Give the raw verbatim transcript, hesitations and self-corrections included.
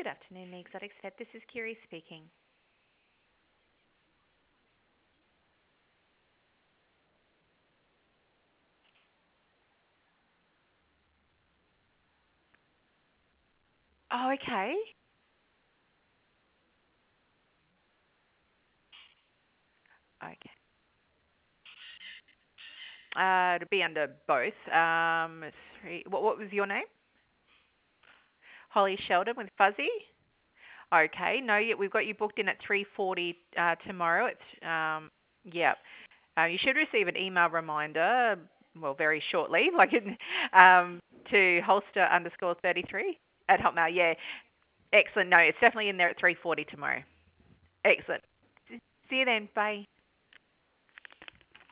Good afternoon, the Exotics Vet. This is Kiri speaking. Oh, okay. Okay. Uh, to be under both. Um, three, what, what was your name? Holly Sheldon with Fuzzy. Okay. No, yeah, we've got you booked in at three forty uh, tomorrow. It's um, yeah. Uh, you should receive an email reminder. Well, very shortly, like in, um, to holster underscore thirty three at Hotmail. Yeah. Excellent. No, it's definitely in there at three forty tomorrow. Excellent. See you then. Bye.